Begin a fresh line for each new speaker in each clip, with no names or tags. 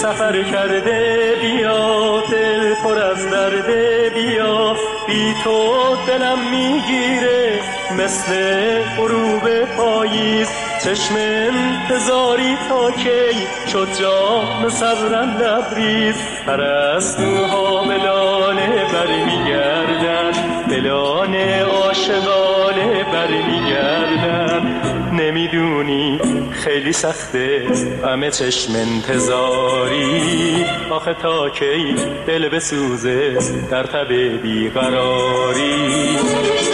سفر کرده بیا، دل پر از درده بیا، بی تو دلم میگیره مثل غروب پاییز. چشم انتظاری تا کی شد جام صبرم لبریز. پرستوها ملانه برمیگردن، ملانه عاشقانه برمیگردن. نمیدونی خیلی سخته همه چشم انتظاری، آخه تا کی دل بسوزه در تب بیقراری.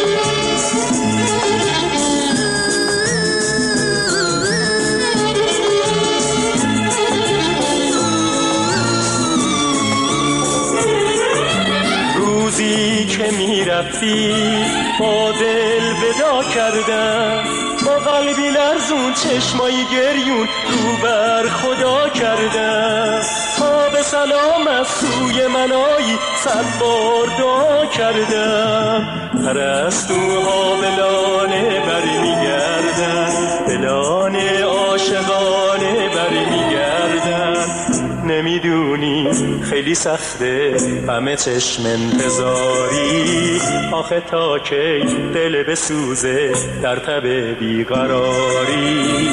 روزی که میرفتی با دل ودا کردم، با قلبی لرزون چشمایی گریون رو بر خدا کردم. تا به سلام از سوی منایی 100 بار دعا کردم. پرستوها ملانه برمیگردن، ملانه عاشقانه برمیگردن. نمیدونی خیلی سخته همه چشم انتظاری، آخه تا کی دل بسوزه در تب بیقراری.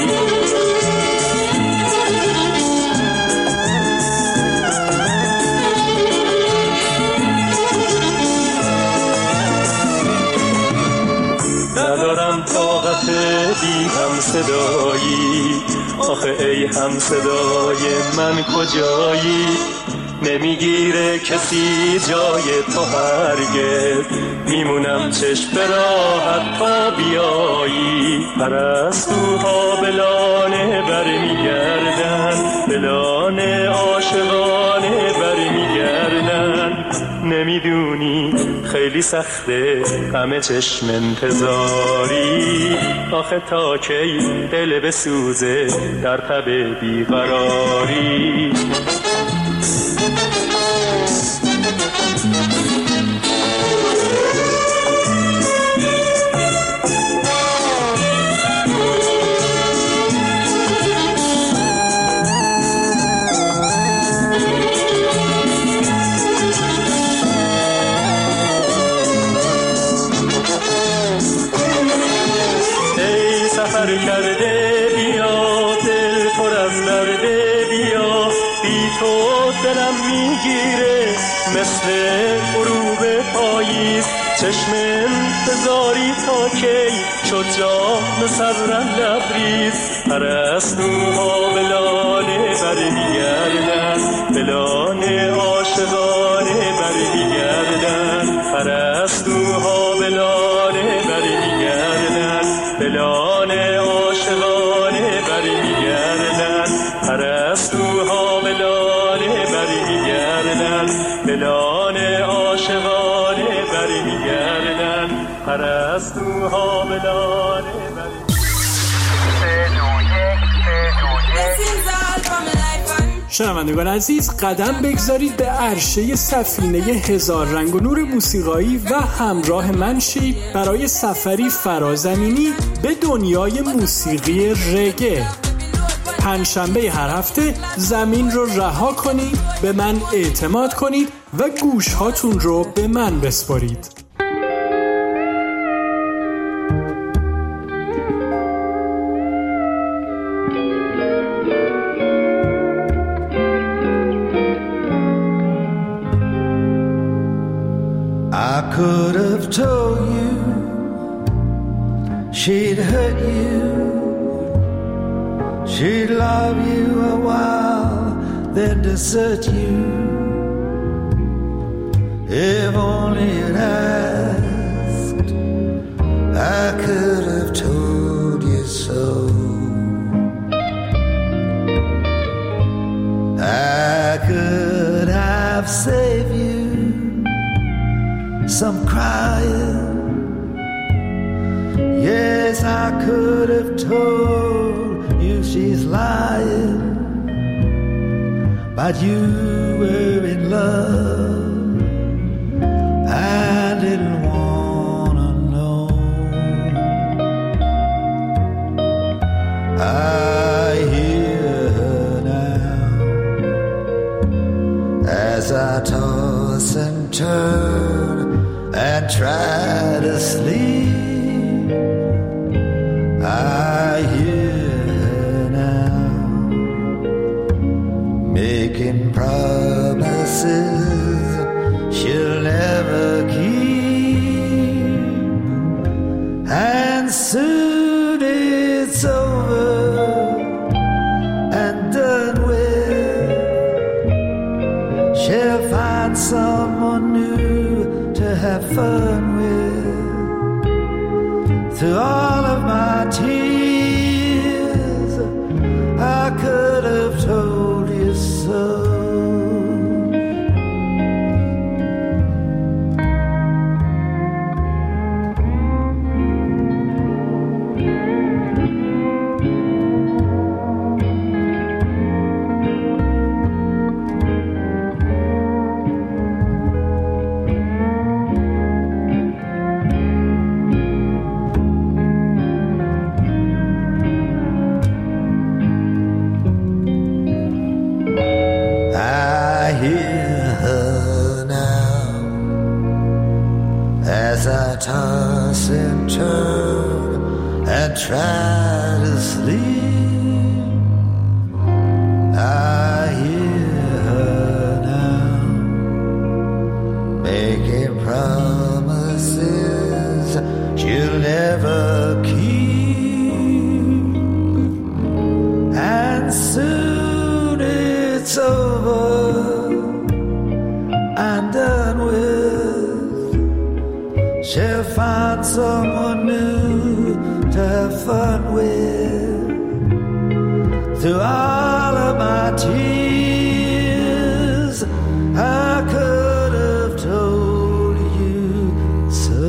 ندارم طاقت بی هم صدایی، آخه ای هم صدای من کجایی؟ نمیگیره کسی جای تو هرگز، میمونم چشم به راحت تا بیایی. پرستوها بلانه برمیگردن، بلانه عاشقانه برمیگردن. نمیدونی خیلی سخته همه چشم انتظاری، آخه تا کی دل بسوزه در تب بیقراری. سفر کرده بیا، دل پر از درده بیا، بی تو دلم میگیره مثل غروب پاییز. چشم انتظاری تا کی شد جام صبرم لبریز. پرستوها ملانه برمیگردن، ملانه عاشقانه برمیگردن. پرستوها ملانه برمیگردن، ملانه عاشقانه برمیگردن. پرستوها ملانه برمیگردن، ملانه عاشقانه برمیگردن. پرستوها ملانه برمیگردن.
شنوندگان عزیز، قدم بگذارید به عرشه سفینه هزار رنگ و نور موسیقایی و همراه من شید برای سفری فرازمینی به دنیای موسیقی رگه. پنجشنبه هر هفته زمین رو رها کنید، به من اعتماد کنید و گوش هاتون رو به من بسپارید.
I could have told you she'd hurt you, she'd love you a while, then desert you. If only you'd asked, I could have told you so. I could have saved you some crying. Yes, I could have told you she's lying, but you were in love and didn't wanna know. I hear her now toss and turn and try to sleep, I hear her now making promises she'll never keep, and soon it's over and done with. She'll find someone new to have fun with. Through all of my tears, I could have told you so. Toss and turn and try to sleep, I hear her now making promises she'll never keep, and soon it's over and done with. She'll find someone new to have fun with. Through all of my tears, I could have told you so.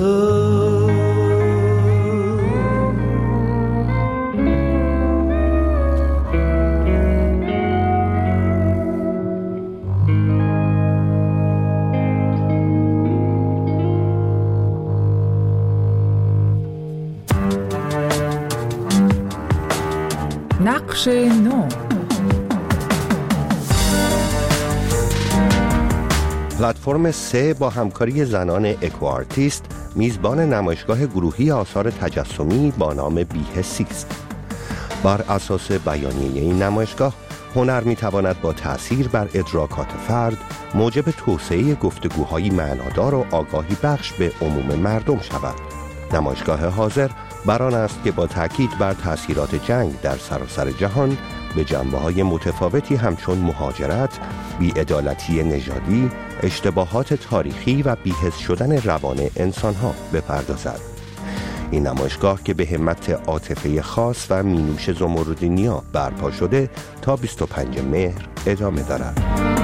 نقش نو.
پلتفرم 3 با همکاری زنان اکوآرتیست میزبان نمایشگاه گروهی آثار تجسمی با نام بی‌حسی است. بر اساس بیانیه این نمایشگاه، هنر میتواند با تأثیر بر ادراکات فرد موجب توسعه گفتگوهای معنادار و آگاهی بخش به عموم مردم شود. نمایشگاه حاضر بران است که با تاکید بر تأثیرات جنگ در سراسر جهان به جنبه‌های متفاوتی همچون مهاجرت، بی‌عدالتی نژادی، اشتباهات تاریخی و بی‌حس شدن روان انسان‌ها بپردازد. این نمایشگاه که به همت عاطفه خاص و مینوش زمردینیا برپا شده تا 25 مهر ادامه دارد.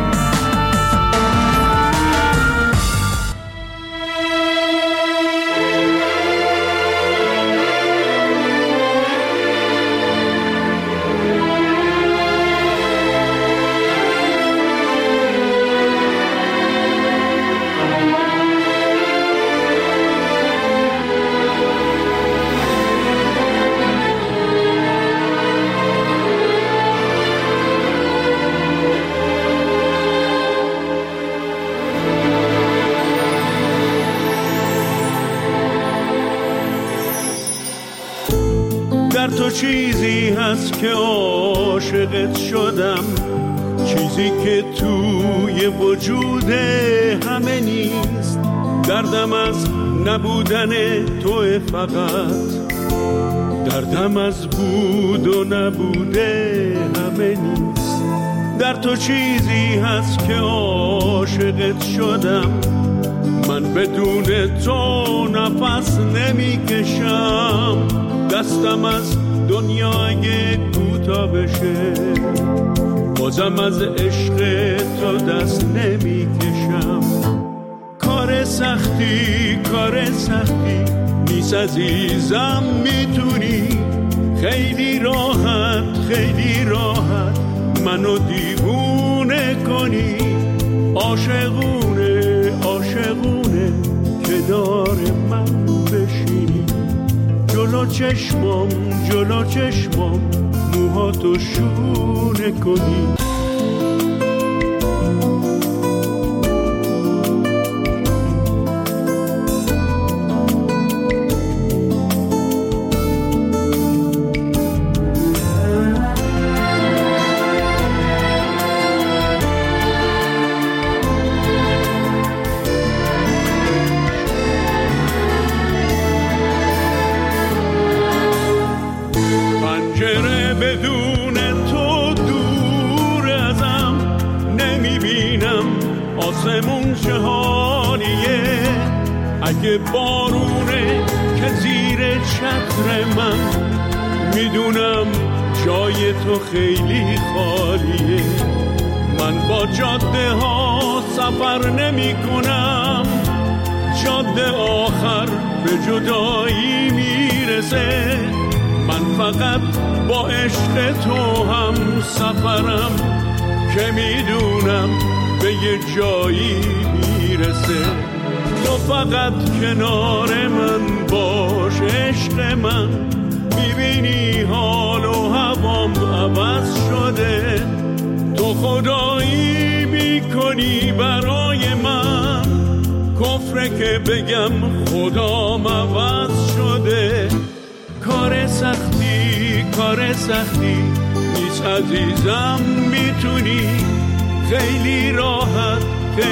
در تو چیزی هست که عاشقت شدم، چیزی که توی وجود همه نیست. دردم از نبودن تو فقط، دردم از بود و نبوده همه نیست. در تو چیزی هست که عاشقت شدم، من بدون تو نفس نمی کشم. دستم از دنیا اگه کوتاه بشه، بازم از عشق تو دست نمی کشم. کار سختی نیست عزیزم، میتونی خیلی راحت منو دیوونه کنی. عاشقونه کنار من بشینی، جلو چشمام موهاتو شونه کنی. آسمون چه حالیه، اگه بارونه که زیر چتر من، میدونم جای تو خیلی خالیه. من با جاده ها سفر نمی کنم، جاده آخر به جدایی میرسه. من فقط با عشق تو هم سفرم که میدونم به یه جایی میرسه. تو فقط کنار من باش عشق من، میبینی حال و هوام عوض شده. تو خدایی میکنی برای من، کفره که بگم خدام عوض شده. کار سختی نیست عزیزم، میتونی خیلی راحت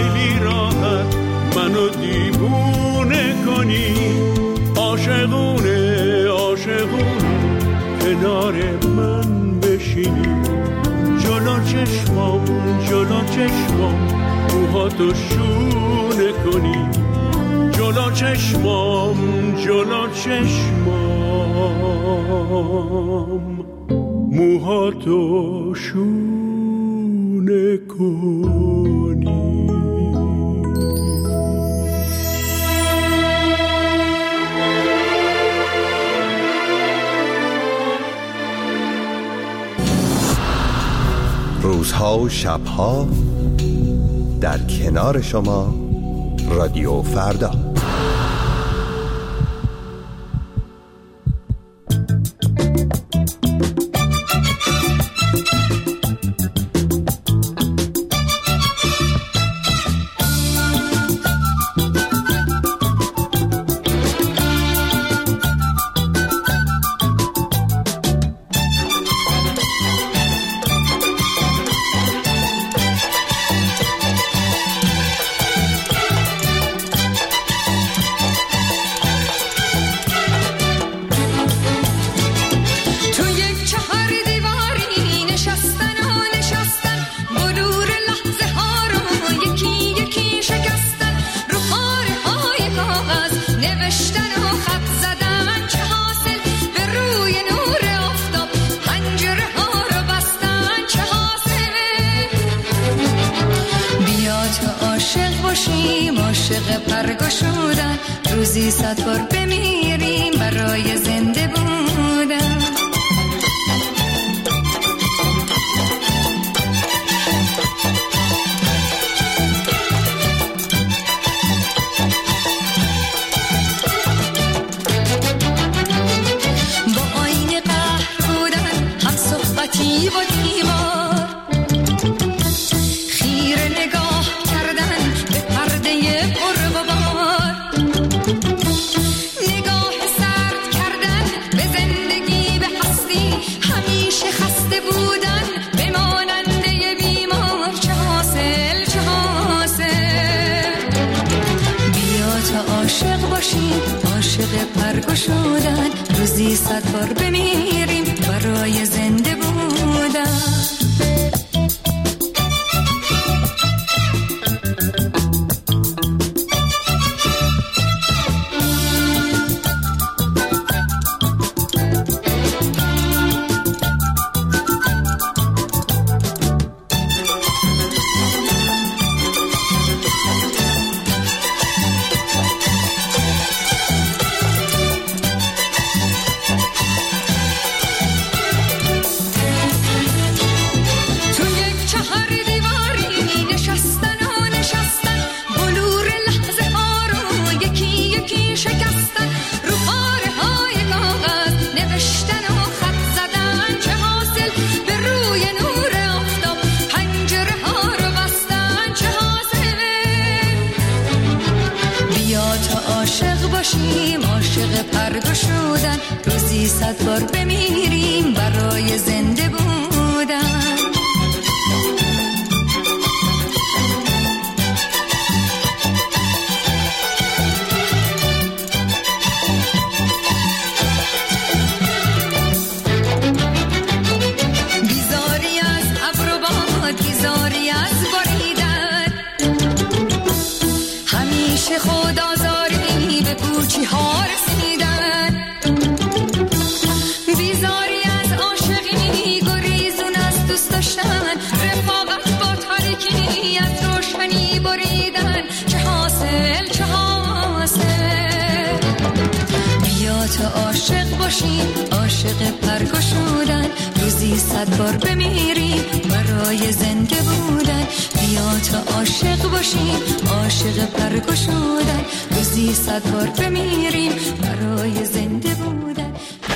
منو دیوونه کنی. عاشقونه کنار من بشینی، جلو چشمام موهاتو شونه کنی. جلو چشمام موهاتو شونه کنی.
روزها و شبها در کنار شما، رادیو فردا.
عاشق پرگشودن، روزی 100 بار بمیریم برای زنده بودن. با آینه قهر بودن، هم صحبتی و دیوار، خیره نگاه کردن به پرده پرغبار، نگاه سرد کردن به زندگی، به هستی، همیشه خسته بودن به ماننده بیمار. چه حاصل چه حاصل، بیا تا عاشق باشیم، عاشق پرگشودن، روزی 100 بار بمیریم برای زنده بودن. داشتن، رفاقت با تاریکی از روشنی بریدن. چه حاصل چه حاصل؟ بیا تا عاشق باشیم، عاشق پرگشودن، روزی 100 بار بمیریم برای زنده بودن. بیا تا عاشق باشیم، عاشق پرگشودن، روزی 100 بار بمیریم برای زنده بودن.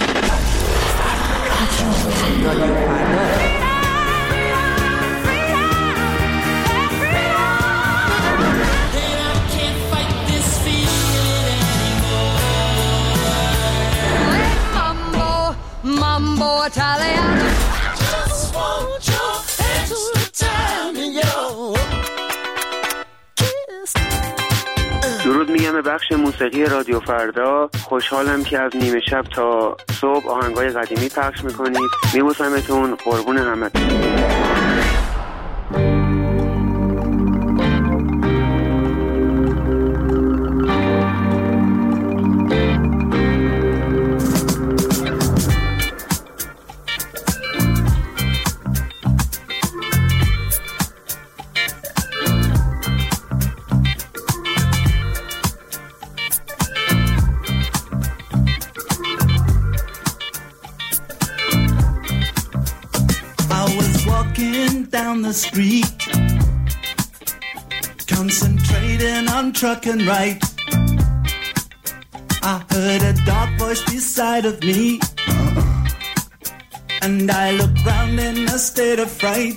Mambo Italiano. Just want your extra time in your kiss.
درود میگم به بخش موسیقی رادیو فردا. خوشحالم که از نیمه شب تا صبح آهنگای قدیمی پخش میکنید. میبوسمتون، قربون همتون.
The street, concentrating on truck and right. I heard a dark voice beside of me, and I looked round in a state of fright.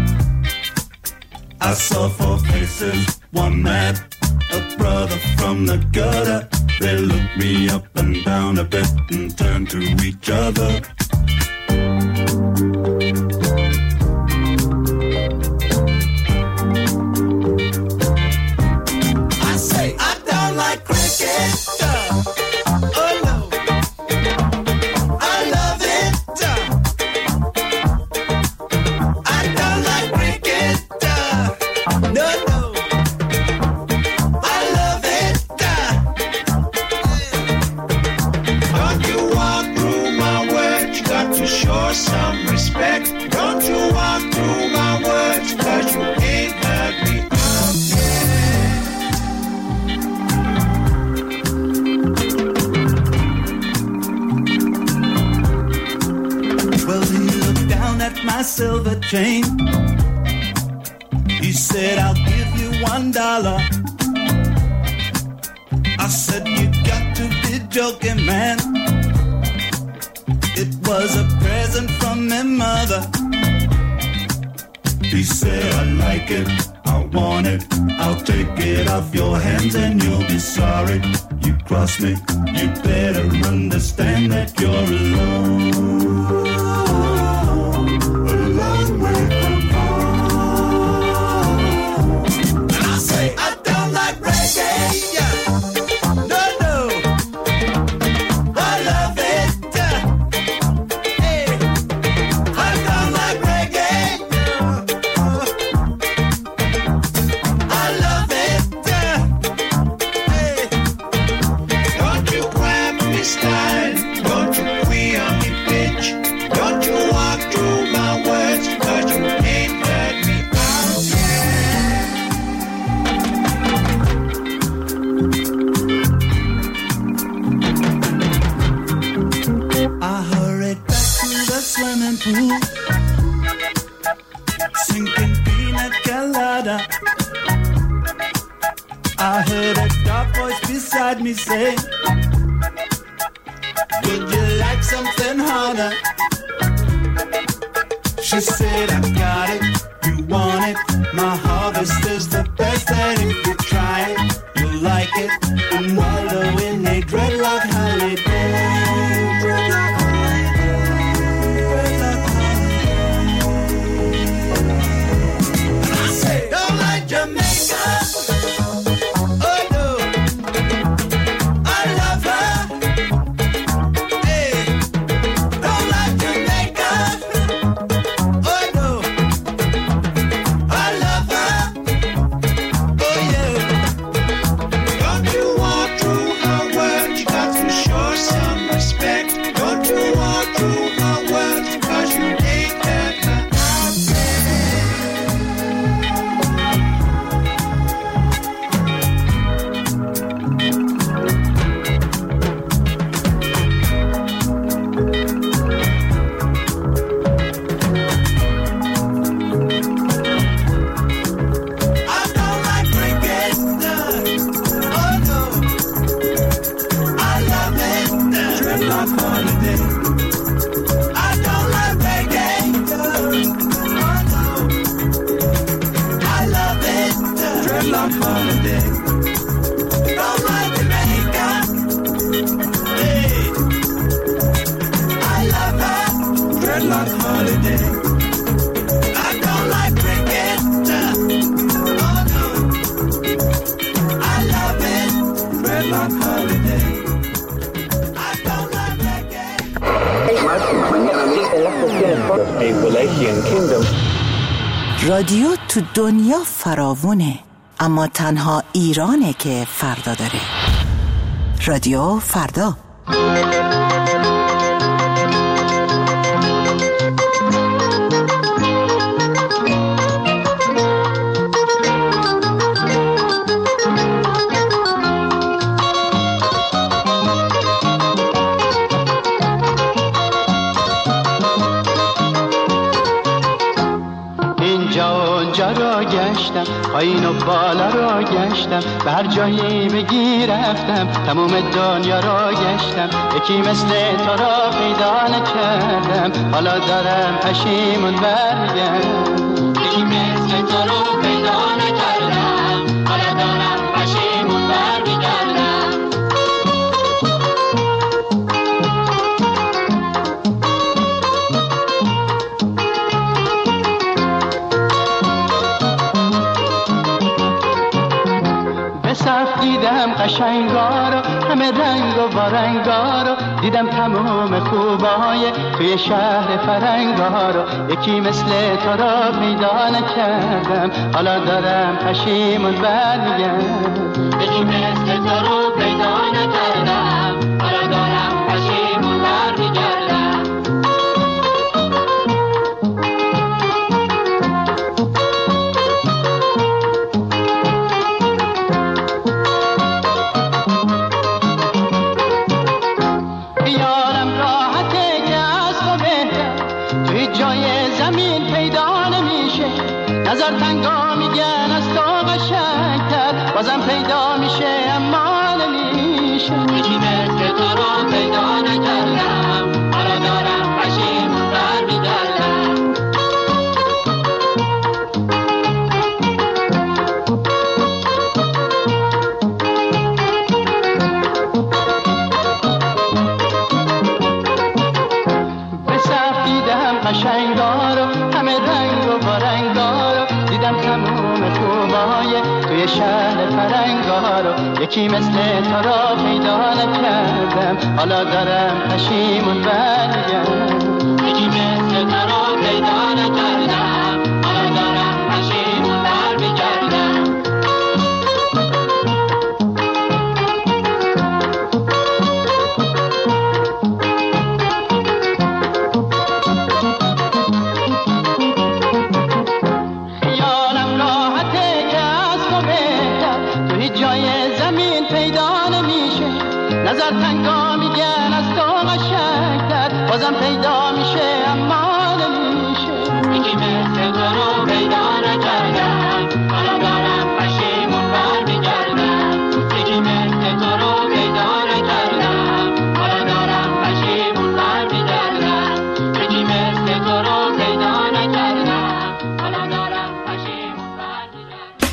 I saw 4 faces, one mad, a brother from the gutter. They looked me up and down a bit and turned to each other. Silver chain. He said, I'll give you $1. I said, you got to be joking, man. It was a present from my mother. He said, I like it, I want it, I'll take it off your hands and you'll be sorry. You cross me, you better understand that you're alone. Sinking pina colada. I heard a dark voice beside me say, would you like something harder? She said, I got it, you want it. My harvest is the best, and if you try it, you'll like it. And wallow in a dreadlock holiday. dreadlock holiday. Don't like Jamaica. Hey, I love her dreadlock holiday. I don't like cricket. Oh no, I love it dreadlock holiday. I don't like reggae.
رادیو تو دنیا فراوونه، اما تنها ایرانه که فردا داره. رادیو فردا.
پایین و بالا را گشتم، به هر جایی بگی رفتم، تموم دنیا را گشتم، یکی مثل تو را پیدا نکردم، حالا دارم پشیمون برگردم. یکی مثل تو را پیدا نکردم، حالا دارم پشیمون برگردم. دیدم قشنگارو، همه رنگ و بارنگارو، دیدم تمام خوبای توی شهر فرنگارو، یکی مثل تو را پیدا نکردم، حالا دارم پشیمون برمیگردم. یکی مثل تو رو پیدا نکردم، حالا دارم پشیمون برمیگردم. نظر تنگا میگن از تو قشنگتر، بازم پیدا میشه اما نمیشه. یکی مثل تو رو پیدا نکردم، حالا دارم پشیمون برمیگردم. به صف دیدم قشنگارو، همه رنگ و بارنگارو، دیدم تموم خوبای توی شهر فرنگارو، یکی مثل تو را پیدا نکردم، حالا دارم پشیمون برگردم. یکی مثل تو را پیدا نکردم، حالا دارم پشیمون برگردم. نظر تنگا میگن از تو قشنگتر، بازم پیدا میشه اما نمیشه. یکی مثل تو رو پیدا نکردم، حالا دارم پشیمون برمیگردم. یکی مثل تو رو پیدا نکردم، حالا دارم پشیمون برمیگردم. یکی مثل تو رو پیدا نکردم، حالا دارم پشیمون برمیگردم.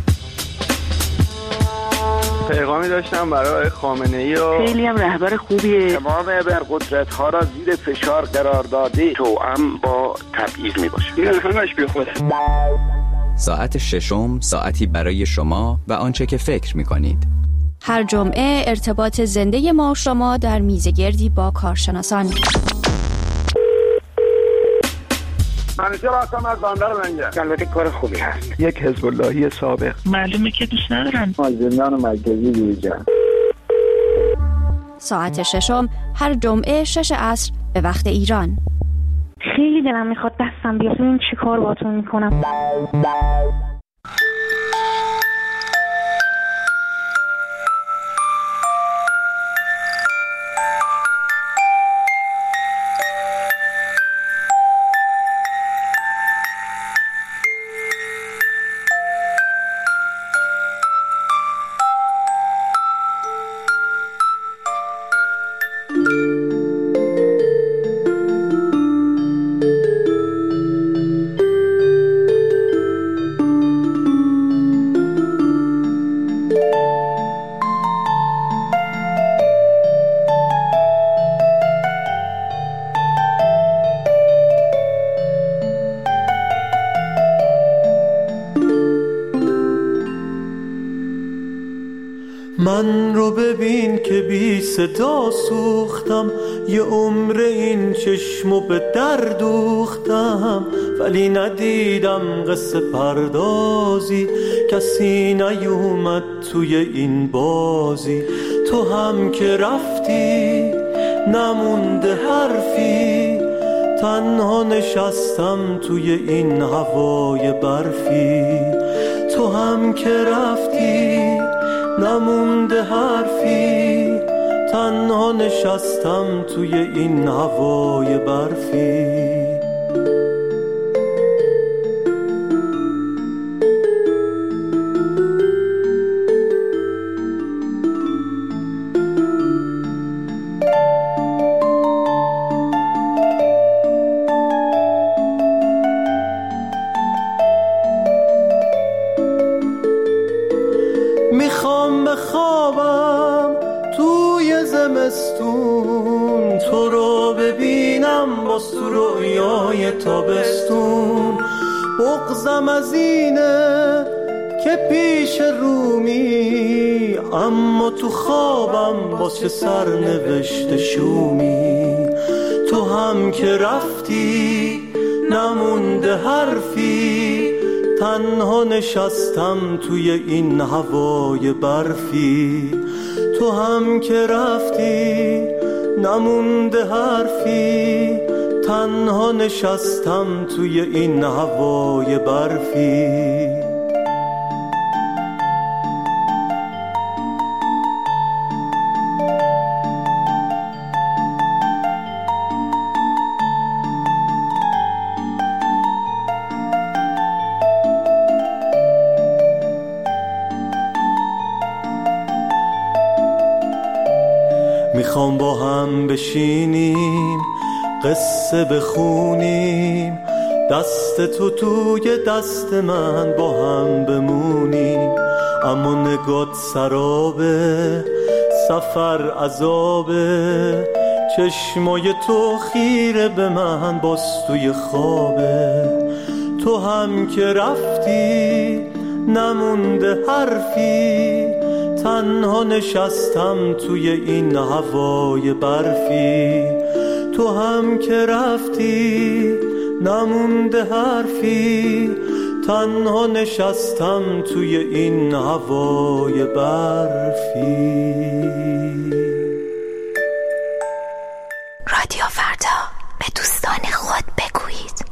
پیغامی داشتم برای خامنه‌ای و
خیلی هم رهبر خوبیه.
تمام ابرقدرت‌ها را زیر فشار قرار داده، توأم با تبعیض میباشه. این همش بی خوده.
ساعت ششم، ساعتی برای شما و آنچه که فکر می‌کنید.
هر جمعه ارتباط زنده ما و شما در میزگردی با کارشناسان.
منیجر هستم از بندر منگه. البته کار خوبی هست. یک حزب اللهی سابق.
معلومه که دوست ندارن.
از زندان مرکزی بیرون.
ساعت ششم هر جمعه 6 عصر به وقت ایران.
خیلی دلم میخواد دستم بیاد. این چی کار باهاتون میکنم؟
من رو ببین که بی صدا سوختم، یه عمر این چشمو به در دوختم، ولی ندیدم قصه پردازی، کسی نیومد توی این بازی. تو هم که رفتی نمونده حرفی، تنها نشستم توی این هوای برفی. تو هم که رفتی نمونده حرفی، تنها نشستم توی این هوای برفی. میخوام بخوابم توی زمستون، تو رو ببینم باز تو رویای تابستون. بغضم از اینه که پیش رومی، اما تو خوابم باز چه سرنوشت شومی. تو هم که رفتی نمونده حرفی، تنها نشستم توی این هوای برفی. تو هم که رفتی نمونده حرفی، تنها نشستم توی این هوای برفی. میخوام با هم بشینیم قصه بخونیم، دست تو توی دست من با هم بمونیم. اما نگات سرابه، سفر عذابه، چشمای تو خیره به من باز توی خوابه. تو هم که رفتی نمونده حرفی، تنها نشستم توی این هوای برفی. تو هم که رفتی نمونده حرفی، تنها نشستم توی این هوای برفی.
رادیو فردا، به دوستان خود بگویید.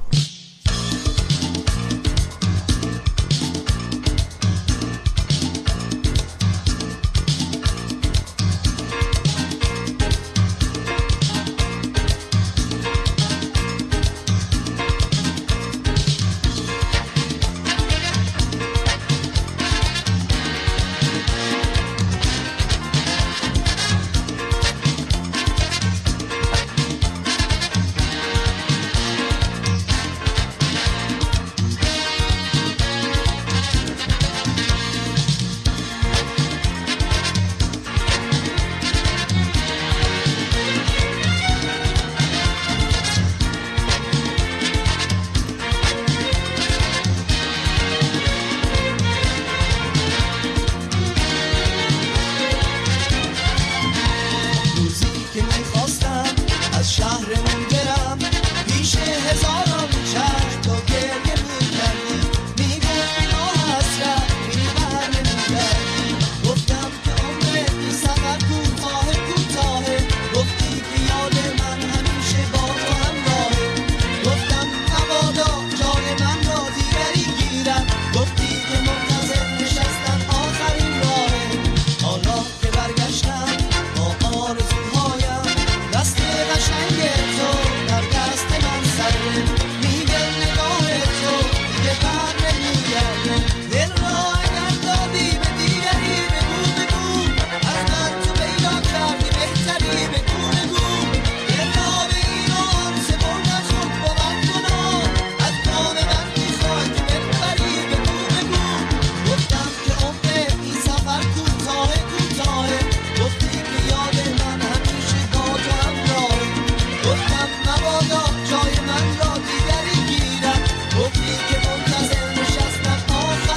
جای من را دیگری گیرم، گفتی که منتظر نشستم آخر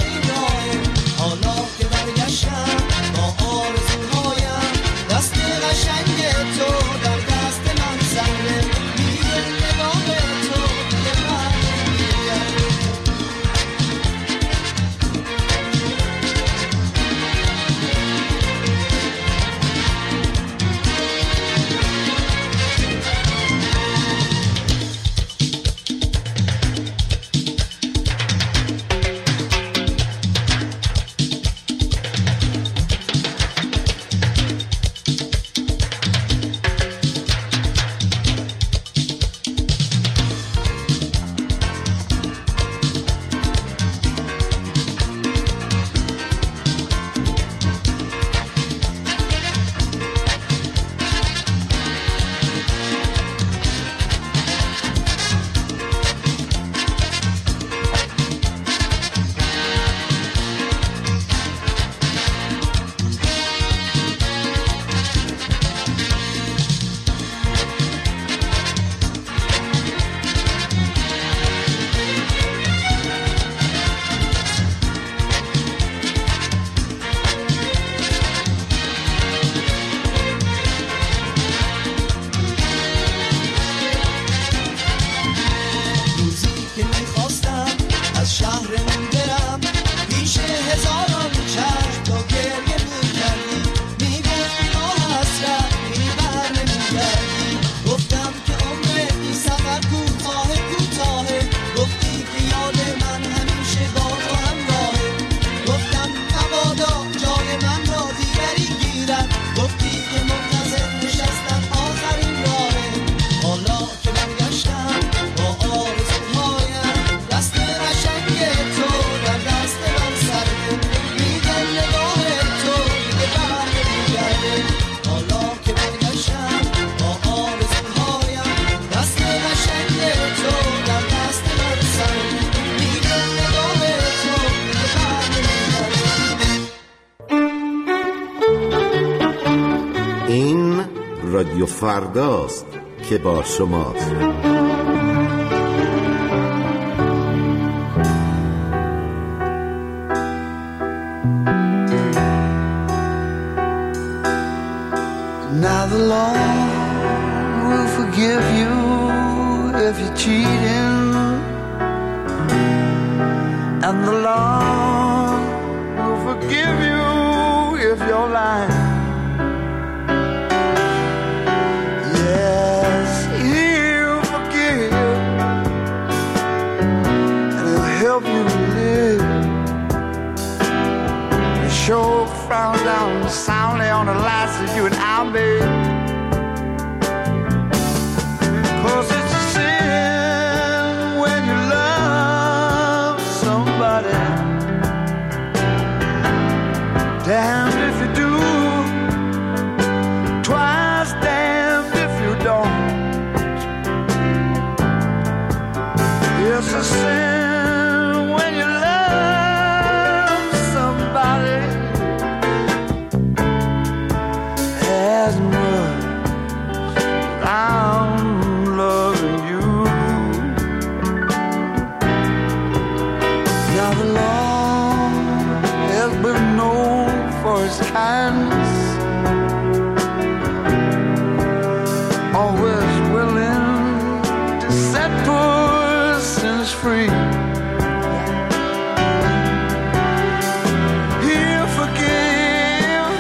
هزاران چشم تا گریه میکردی، میگفتی با حسرت این بر نمیگردی. گفتم که عمر این سفر کوتاه کوتاهه، گفتی که یاد من همیشه با تو همراهه. گفتم مبادا جای من را دیگری گیرد، گفتی که منتظر نشستم آخرین راهه. حالا که برگشتم با آرزوهایم، دست قشنگ تو در دست من سرده، میگن نگاه تو دیگه بر نمیگرده. حالا که برگشتم با آرزوهایم، دست قشنگ تو در دست من سرده، میگن نگاه تو دیگه بر نمیگرده.
این رادیو فرداست که با شماست.
Now the law will forgive you if you're cheating, and the law will forgive you if you're lying. Yes, he'll forgive, and he'll help you live. The show frown down soundly on the lies that you and I made. 'Cause it's a sin when you love somebody. Damned if you do, twice damned if you don't. It's a sin when you love somebody as much as I'm loving you. Now the law has been known for its kindness, always willing to set persons free. He'll forgive,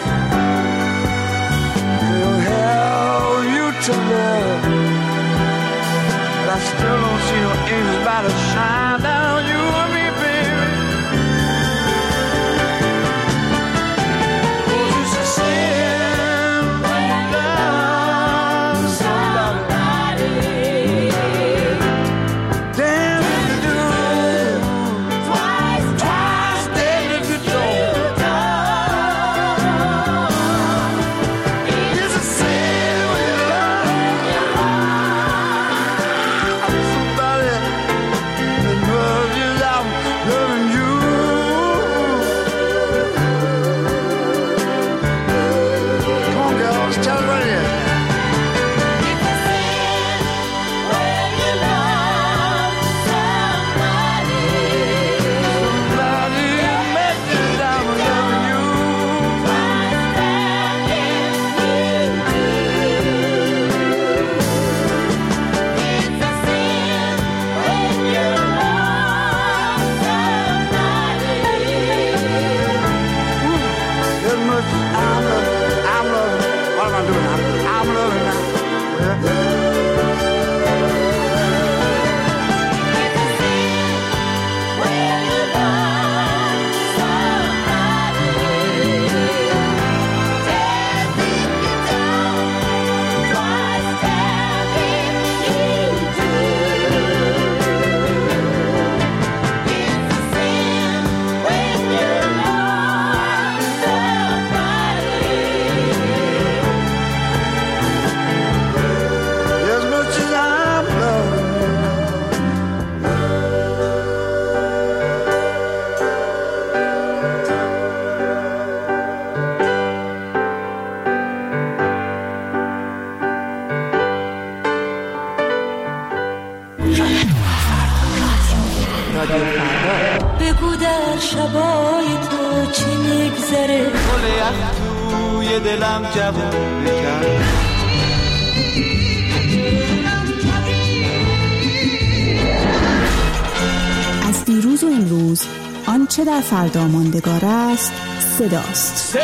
he'll help you to love, but I still don't see no angels about to shine down you and me, baby. 'Cause it's a sin when you love somebody. Damn if you do, twice damn if you don't. It's a sin when you love somebody that loves you. I'm loving you. Come on, girls, tell it right here. Somebody make it down loving you. As much as I'm loving. What am I doing? I'm loving now. As much as I'm loving you.
بگو در شبای تو چی میگذره،
گل یخ توی دلم جوون بکن.
از دیروز و امروز آنچه در فردا ماندگار است صداست.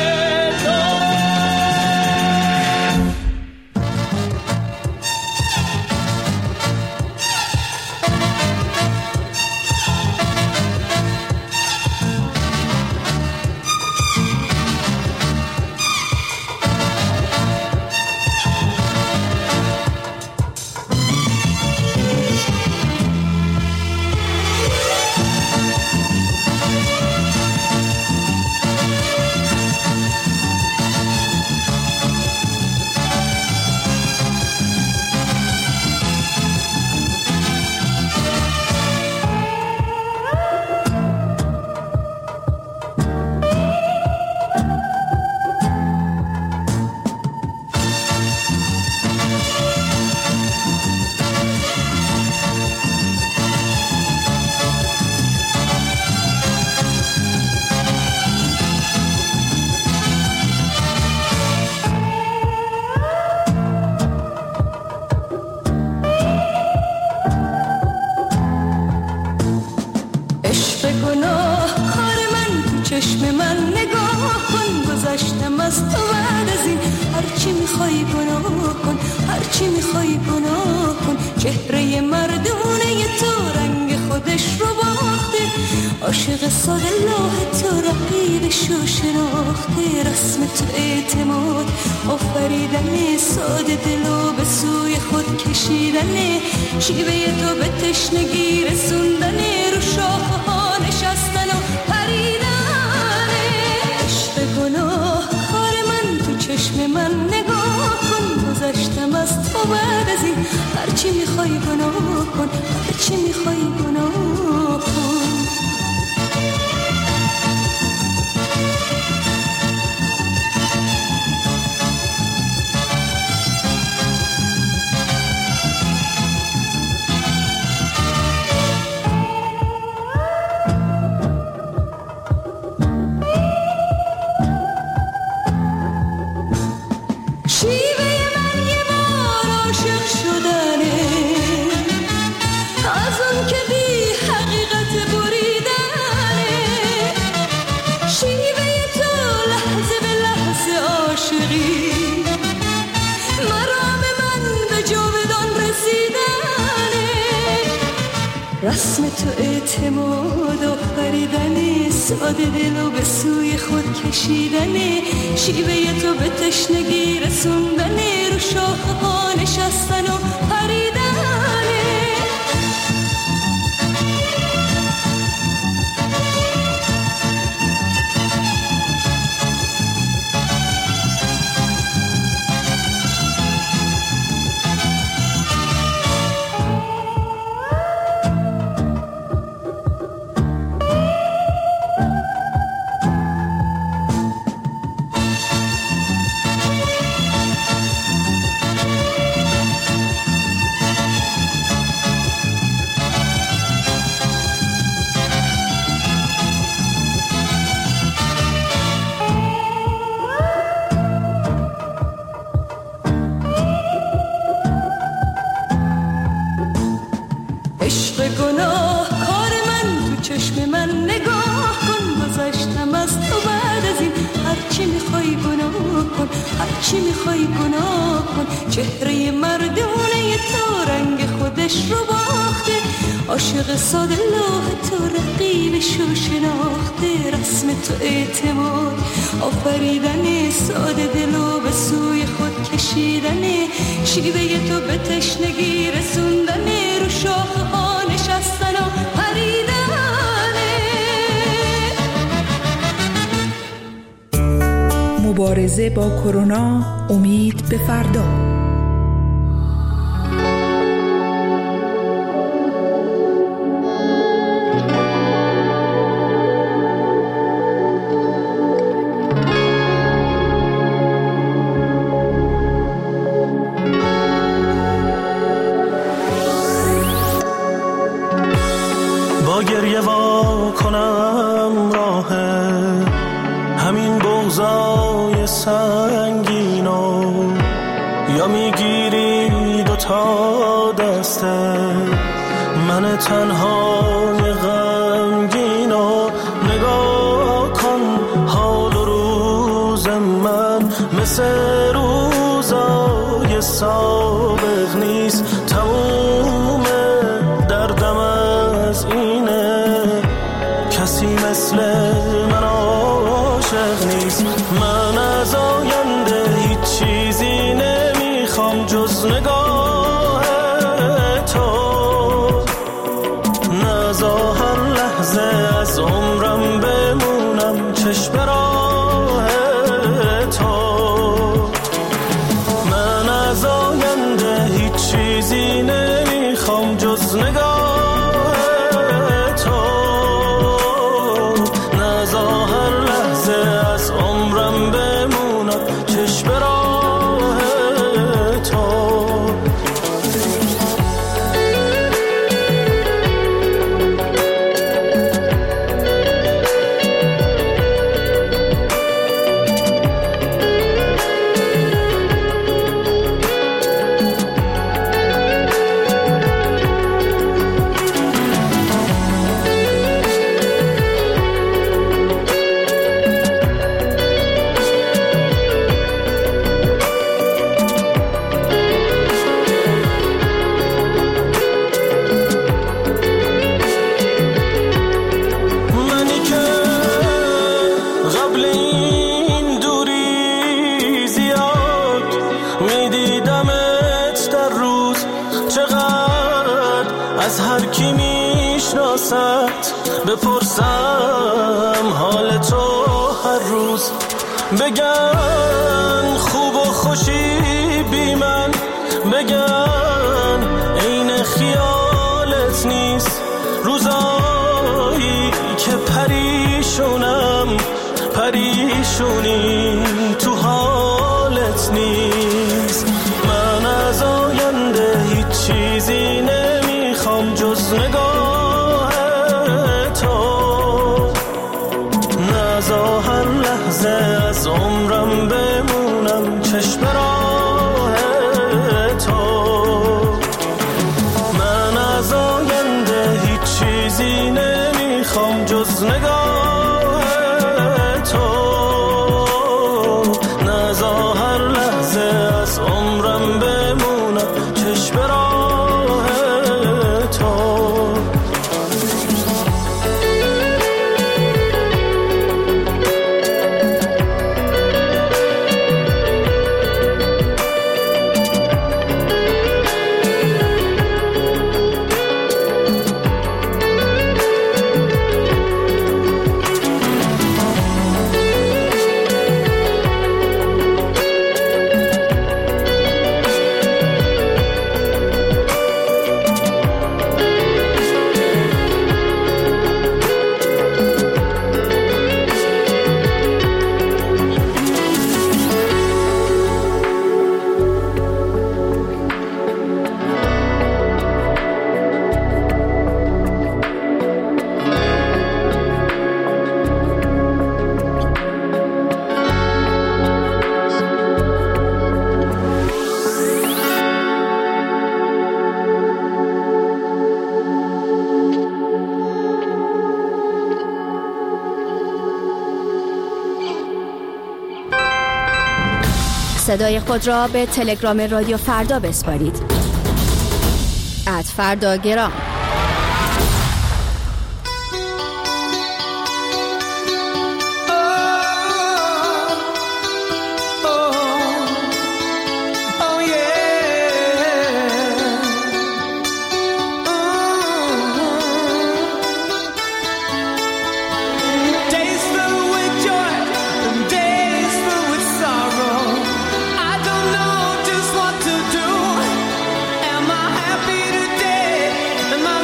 عاشق ساده لاه تو رقیبش و شناخته، رسم تو اعتماد آفریدن، ساده دلو به سوی خود کشیدن، شیوه تو به تشنگی رسوندن، رو شاخه ها نشستن و پریدن. عشق گناه کار من تو چشم من نگاه کن، گذشتم از تو بعد از این، هرچی میخوای گناه کن، هرچی میخوای گناه کن. رسم تو اعتماد آفریدن، ساده دلو به سوی خود کشیدن، شیوه تو به تشنگی رسوندن، رو شاخه ها نشستن و پریدن. چی میخوای گناه کن، چهره مردونه تو رنگ خودش رو باخته، عاشق ساده لوح تو رقیبش رو شناخته، رسم تو اعتماد آفریدن، ساده دلو به سوی خود کشیدن، شیوه تو به تشنگی رسوندن، رو شاخه ها نشستن و پریدن.
مبارزه با کرونا، امید به فردا.
با گریه وا کنم راه همین بغضای سنگینو، یا میگیری دوتا دسته من تنهای غمگینو، مثل من عاشق نیست. من از آینده هیچ چیزی نمیخوام جز نگاه تو. نزا هر لحظه از عمرم بمونم چشم راه تو. من از آینده هیچ چیزی نمیخوام جز نگاه تو. نزا هر لحظه از عمرم بمونم چشم راه تو. بپرسم حال تو هر روز. بگن خوب و خوشی بی من، بگن عین خیالت نیست. روزایی که پریشونم، پریشونی تو حالت نیست. من از آینده هیچ چیزی نمیخوام جز نگاه تو. نزا هر لحظه از عمرم بمونم چشم راه تو. من از آینده هیچ چیزی نمیخوام جز نگاه تو. نزا هر لحظه از عمرم بمونم چشم راه تو.
صدای خود را به تلگرام رادیو فردا بسپارید. @فرداگرام.
Am I happy today? Am I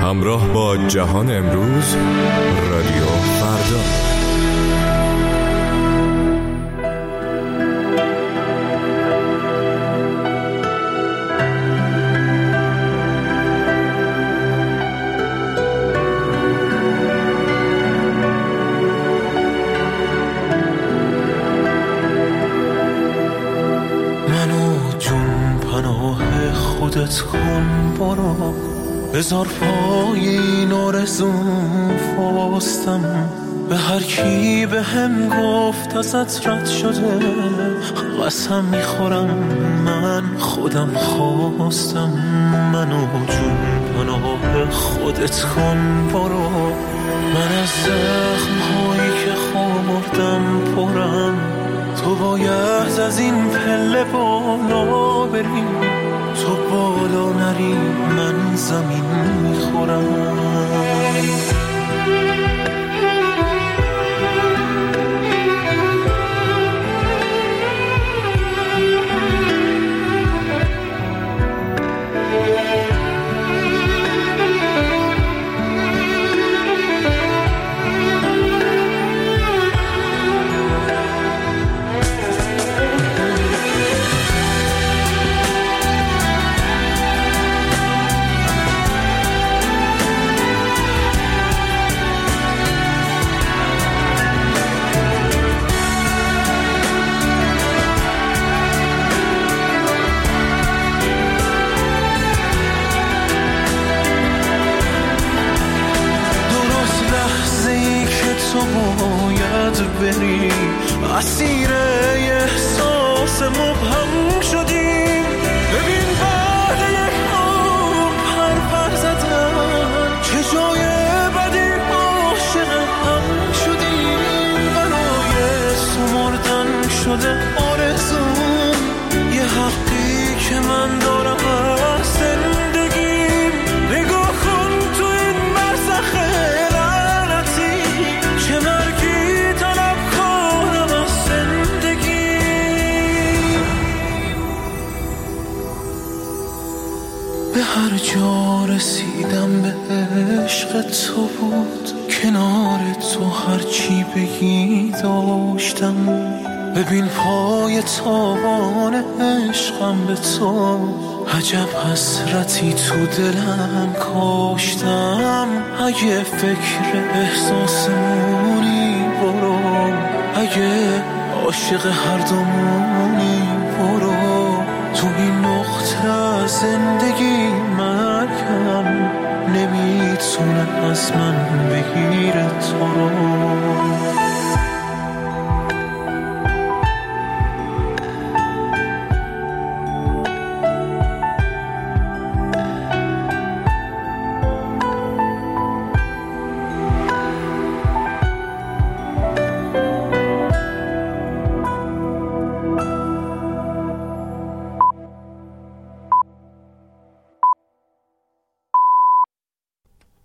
همراه با جهان امروز، رادیو فردا.
خودت کن برو، بذار پای این آرزوم فاستم. به هر کی به هم گفت ازت رد شده، قسم میخورم من خودم خواستم. منو جون پناه خودت کن برو، من از زخم‌هایی که خوردم پرم. تو باید از این پله بالا بری، تو بالا نری من زمین میخورم. بری اسیر احساس مبهم شدیم. ببین بعد یک عمر پر زدن چه جای بدی عاشق هم شدیم. برای سمردن شده آرزوم، یه حقی که من دارم از زندگیم. نگاه کن تو این برزخ لعنتی، چه مرگی به هر جا رسیدم به عشق تو بود. کنار تو هرچی بگی داشتم. ببین پای تابان عشقم به تو، عجب حسرتی تو دلم کاشتم. اگه فکر احساسمونی برو، اگه عاشق هر دومونی برو. تو این نقطه زندگی مرگم نمیتونه از من بگیره تو رو.